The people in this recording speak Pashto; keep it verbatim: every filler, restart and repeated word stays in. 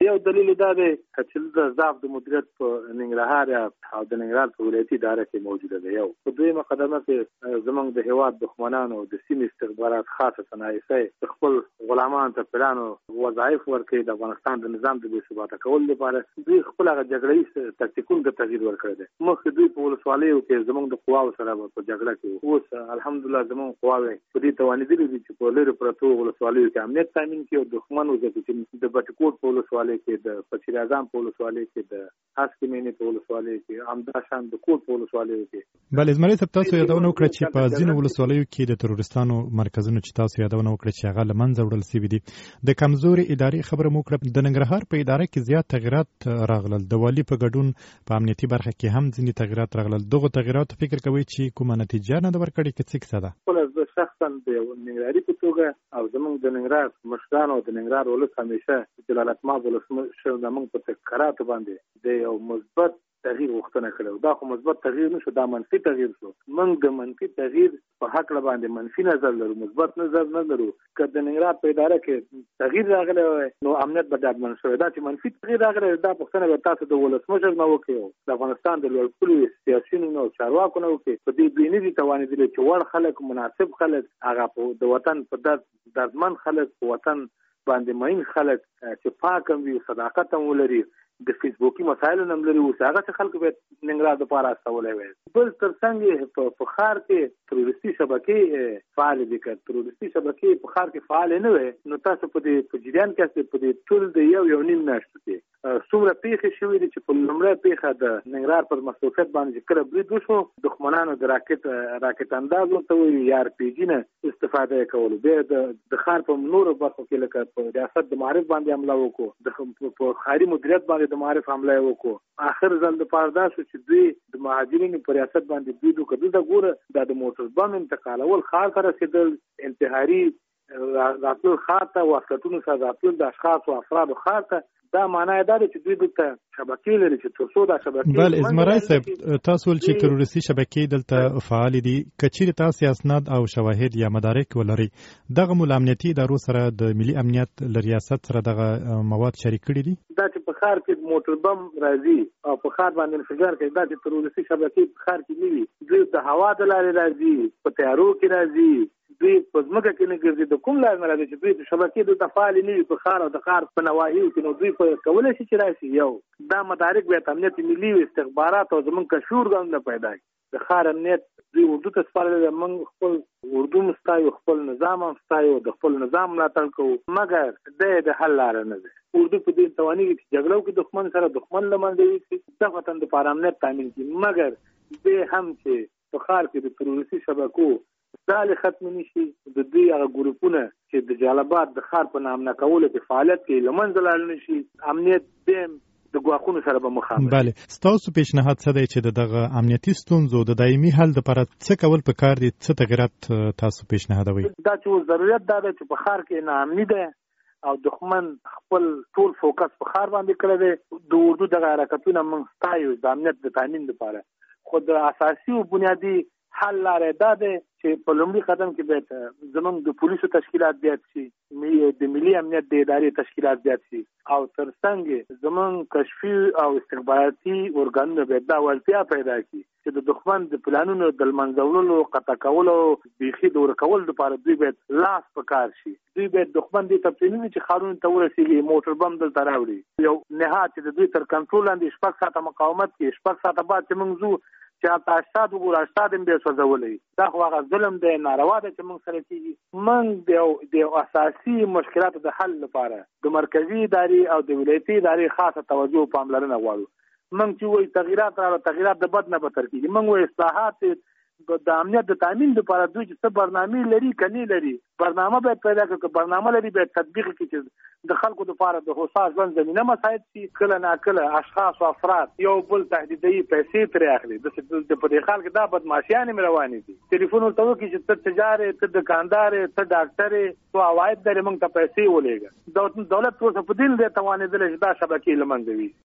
یو دلیل دا دی چې د ضعف د مدیریت په ننګرهار او د ننګرهار په ولایتي اداره کې موجوده ده. یو په دویمه قدمه کې زموږ د هیواد دښمنانو د سیمې استخبارات خاصه صنایع خپل غلامان ته پلانو وظایف ورکړي د افغانستان د نظام د بې ثباته کولو لپاره. دوی خپل هغه جګړې تکتیکونو ته تغییر ورکړی دی. مخکې دوی په ولسوالیو کې زموږ د قواو سره په جګړه کې اوس الحمدلله زموږ قواوې په دې توانېدلي دي چې په لرې پرتو ولسوالیو کې امنیت تامین کړي او دښمن وځپي چې د بټکوټ په ولسوالۍ کې، د پچیر اعظم په ولسوالۍ کې، د هسکې مینې په ولسوالۍ کې، همداشان د کوټ په ولسوالیو کې. بله زمري صاحب تاسو یادونه وکړه چې په ځینو ولسوالیو کې د ترورستانو مرکزونو چې تاسو یادونه وکړه چې هغه له منځه وړل سوي دي. د کمزوري ادارې خبره مو وکړه. د ننګرهار په اداره کې زیات تغیرات راغلل. د والي په ګډون په امنیتي برخه کې هم ځینې تغیرات راغلل. دغه تغیراتو فکر کوئ چې کومه نتیجه نه ده ورکړې که څه کیسه ده؟ خپله زه شخصا د یو ننګرهاري په توګه او زموږ د ننګرهار مشرانو او د ننګرهار ولس همیشه جلالتمآب ولسمشر زموږ په تکراراتو باندې د یو مثبت تغییر غوښتنه کړې. دا خو مثبت تغییر نه شو، دا منفي تغییر شو. موږ د منفي تغییر په هکله باندې منفي نظر لرو، مثبت نظر نه لرو. که د ننګرهار په اداره کې تغییر راغلی وای نو امنیت به ډاډمن شوی. دا چې منفي تغییر راغلی دا پوښتنه به تاسو د ولسمشر نه وکړئ، د افغانستان د لوړپوړو سیاسیونو نه او چارواکو نه وکړئ. په دې دوی نه دي توانېدلي چې وړ خلک، مناسب خلک، هغه د وطن په درد دردمن خلک، په وطن باندې مین خلک چې پاک هم وي، صداقت هم ولري، د فیسبوکي مسایلو نه لري، اوس هغه څه خلک به ننګرهار دپاره استولی وای. بل تر څنګ په ښار کې تروریستي شبکې فعالې دي. که تروریستي شبکې په ښار کې فعالې نه وای نو تاسو په دې په جریان کې په دې ټول د یو یو نیم میاشتو کې څومره پیښې شوې دي چې په لومړۍ پیښه د ننګرهار پر مصروفیت باندې کله برید وشو، دښمنانو د راکټ راکټ انداز ورته وایي یا ار پي جي نه استفاده یې کولو. بیا د ښار په نورو برخو کې لکه په ریاست د معارف باندې حمله وکړو، په ښاري مدیریت باندې د معارف حمله یې وکړو. آخر ځل دپاره دا شو چې دوی د مهاجرینو په ریاست باندې برید وکړ. دلته ګوره دا د موټر بم انتقالول ښار ته رسېدل، انتحاري راتلل ښار ته، واسکټونو سره راتلل د اشخاصو افرادو ښار ته. دا معنی دا ده چې دوی دلته شبکې لري چې تر څو دا شبکې. بل ازمرای صاحب تاسو ول چې تروریستي شبکې دلته فعال دي، که چیرې تاسو اسناد او شواهد یا مدارک ولري دغه مول امنیتي ادارو سره د ملي امنیت له ریاست سره دغه مواد شریک کړي دي؟ دا چې په ښار کې موټر بم راځي او په ښار باندې انفجار کوي، دا چې تروریستي شبکې په ښار کې نه وي. دوی د هوا د لارې راځي، په تیارو کې راځي، دوی په ځمکه کې نه ګرځي. د کوم لار نه راځي چې دوی د شبکې دلته فعالې نه وي په ښار او د ښار په نواحیو کې، نو دوی په کولی شي چې راشي. یو دا مدارک بیا امنیت ملي وي، استخبارات او زمونږ کشور ګاونډونه پیدا کړي. د ښار امنیت دوی اردو ته سپارلی دی. موږ خپل اردو هم ستایو، خپل نظام هم ستایو، د خپل نظام ملاتړ کوو، مګر دی د حل لاره نه ده. اردو په دې توانېږي چې جګړه وکړي دښمن سره، دښمن له منځه یوسي، د وطن دپاره امنیت تامین کړي. مګر دی هم چې په ښار کې د تروریستي شبکو دالې ختم نشي، د دوی هغه ګروپونه چې د جالبات د ښار په نامه کولو کې فعالیت کوي له منځه لاړ نشي. امنیت دیم د ګواښونو سره به مخامخ. بله ستاسو پیشنهاد څه دی چې د دغه امنیتي ستونزو د دایمي حل لپاره څه کول پکار دي؟ څه تغیرات تاسو پیشنهادوئ؟ دا چې ضرورت دا ده چې په ښار کې ناامني ده او دښمن خپل ټول فوکس په ښار باندې کړی دی. د اردو دغه حرکتونه موږ ستایو د امنیت د تامین لپاره، خو د اساسي او بنیادي حل لاره دا ده چې په لومړي قدم کې باید زموږ د پولیسو تشکیلات زیات شي، د ملي امنیت د ادارې تشکیلات زیات شي، او تر څنګ زموږ کشفي او استخباراتي ارګانونه باید دا وړتیا پیدا کړي چې د دښمن د پلانونو د لمنځه وړلو، قطع کولو، بیخي د ورکولو لپاره دوی باید لاس په کار شي. دوی باید دښمن دې ته پرېنږدي چې ښارونو ته ورسېږي، موټر بم دلته راوړي. یو نهاد چې د دوی تر کنټرول لاندې شپږ ساعته مقاومت کوي، شپږ ساعته بعد چې موږ ځو چې هلته اشتاد وګورو، اشتاد هم بیا سوځولی. دا خو هغه ظلم دی، ناروا ده چې موږ سره کېږي. موږ د یو اساسي مشکلاتو د حل لپاره د مرکزي ادارې او د ولایتي ادارې خاصه توجه او پاملرنه غواړو. موږ چې وایي تغییرات راغله، تغییرات د بد نه بدتر کېږي. موږ وایي اصلاحات د امنیت د تامین لپاره دوی چې څه برنامې لري که نه لري، برنامه باید پیدا کړي. که برنامه لري باید تطبیق کړي چې د خلکو لپاره د هوسا ژوند زمینه مساعد شي. کله ناکله اشخاص او افراد یو بل تهدیدوي، پیسې ترې اخلي. د په دې حال کې دا بدمعاشیانې مې روانې دي. ټلیفون ورته وکړي چې ته تجار یې، ته دکاندار یې، ته ډاکټر یې، تو عواید لرې، موږ ته پیسې ولېږه. دولت اوس په دې نه دی توانېدلی چې دا شبکې له منځه وي.